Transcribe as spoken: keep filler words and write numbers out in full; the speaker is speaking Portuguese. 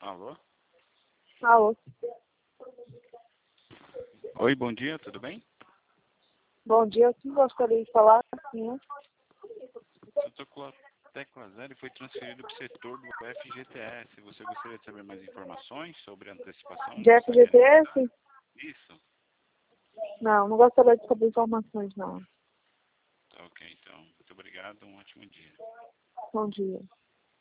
Alô? Alô. Oi, bom dia, tudo bem? Bom dia, eu sim gostaria de falar, sim. Eu tô com a tecla zero e foi transferido para o setor do F G T S. Você gostaria de saber mais informações sobre a antecipação? De F G T S? Isso. Não, não gostaria de saber informações, não. Tá ok, então. Muito obrigado, um ótimo dia. Bom dia.